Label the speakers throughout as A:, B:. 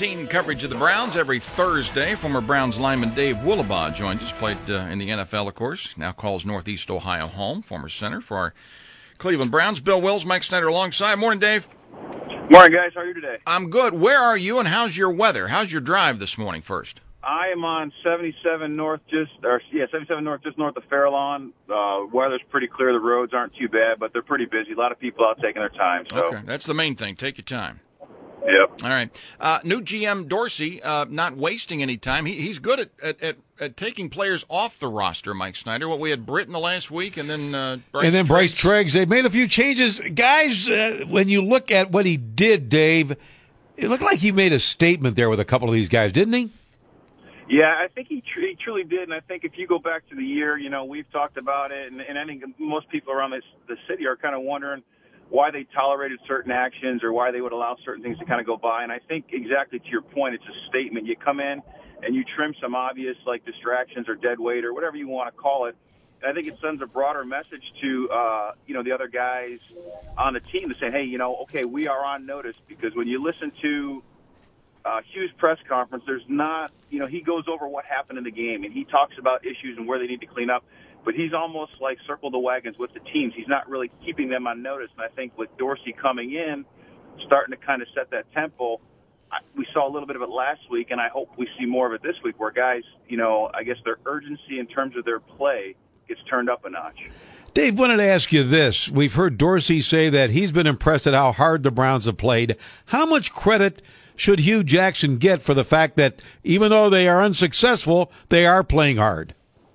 A: team coverage of the Browns every Thursday. Former Browns lineman Dave Woolabaugh joins us. Played in the NFL, of course. Now calls Northeast Ohio home. Former center for our Cleveland Browns. Bill Wills, Mike Snyder alongside. Morning, Dave.
B: Morning, guys. How are you today?
A: I'm good. Where are you, and how's your weather? How's your drive this morning first?
B: I am on 77 North, just north of Fairlawn. Weather's pretty clear. The roads aren't too bad, but they're pretty busy. A lot of people out taking their time. So.
A: Okay, that's the main thing. Take your time.
B: Yep.
A: All right. New GM Dorsey, not wasting any time. He's good at taking players off the roster, Mike Snyder. What we had Britton the last week, and then Bryce
C: Treggs. They made a few changes. Guys, when you look at what he did, Dave, it looked like he made a statement there with a couple of these guys, didn't he?
B: Yeah, I think he truly did, and I think if you go back to the year, we've talked about it, and I think most people around the city are kind of wondering why they tolerated certain actions or why they would allow certain things to kind of go by. And I think exactly to your point, it's a statement. You come in and you trim some obvious like distractions or dead weight or whatever you want to call it. And I think it sends a broader message to, the other guys on the team to say, hey, okay, we are on notice, because when you listen to Hugh's press conference, there's not, he goes over what happened in the game and he talks about issues and where they need to clean up. But he's almost like circle the wagons with the teams. He's not really keeping them on notice. And I think with Dorsey coming in, starting to kind of set that tempo, we saw a little bit of it last week, and I hope we see more of it this week where guys, I guess their urgency in terms of their play gets turned up a notch.
C: Dave, wanted to ask you this. We've heard Dorsey say that he's been impressed at how hard the Browns have played. How much credit should Hugh Jackson get for the fact that even though they are unsuccessful, they are playing hard?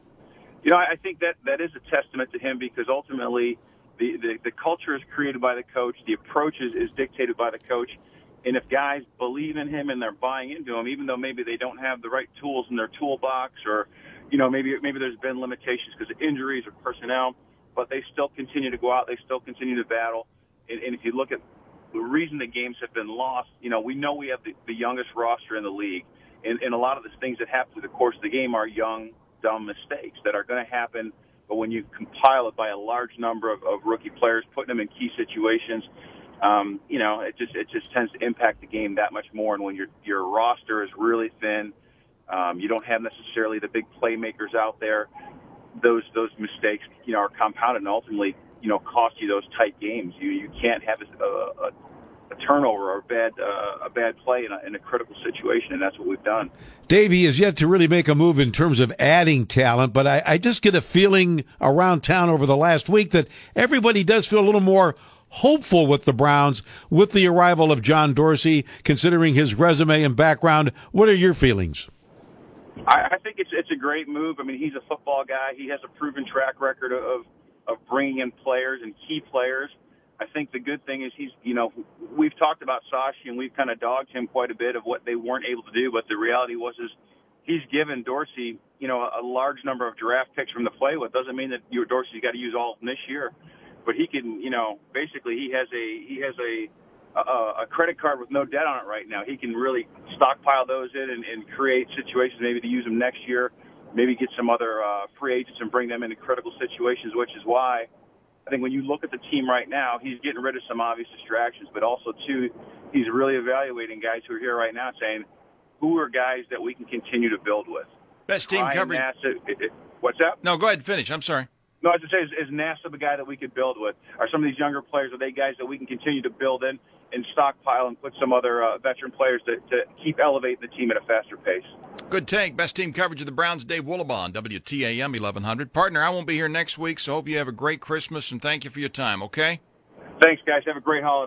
B: I think that is a testament to him, because ultimately the culture is created by the coach. The approach is dictated by the coach. And if guys believe in him and they're buying into him, even though maybe they don't have the right tools in their toolbox, or, maybe there's been limitations because of injuries or personnel, but they still continue to go out. They still continue to battle. And if you look at the reason the games have been lost, we know we have the youngest roster in the league. And a lot of the things that happen through the course of the game are young, dumb mistakes that are going to happen, but when you compile it by a large number of rookie players, putting them in key situations, it just tends to impact the game that much more. And when your roster is really thin, you don't have necessarily the big playmakers out there, those mistakes are compounded and ultimately cost you those tight games. You can't have a turnover or a bad play in a critical situation, and that's what we've done.
C: Davey has yet to really make a move in terms of adding talent, but I just get a feeling around town over the last week that everybody does feel a little more hopeful with the Browns with the arrival of John Dorsey, considering his resume and background. What are your feelings?
B: I think it's a great move. I mean, he's a football guy. He has a proven track record of bringing in players and key players. I think the good thing is we've talked about Sashi and we've kind of dogged him quite a bit of what they weren't able to do, but the reality is he's given Dorsey, a large number of draft picks from to play with. Doesn't mean that Dorsey's got to use all of them this year, but he can, basically he has a credit card with no debt on it right now. He can really stockpile those in and create situations maybe to use them next year, maybe get some other free agents and bring them into critical situations, which is why I think when you look at the team right now, he's getting rid of some obvious distractions, but also, too, he's really evaluating guys who are here right now saying, who are guys that we can continue to build with?
A: Best team coverage.
B: What's that?
A: No, go ahead and finish. I'm sorry.
B: No, I was going to say, is NASA the guy that we could build with? Are some of these younger players, are they guys that we can continue to build in and stockpile and put some other veteran players to keep elevating the team at a faster pace?
A: Good take. Best team coverage of the Browns, Dave Woolabaugh on WTAM 1100. Partner, I won't be here next week, so hope you have a great Christmas, and thank you for your time, okay?
B: Thanks, guys. Have a great holiday.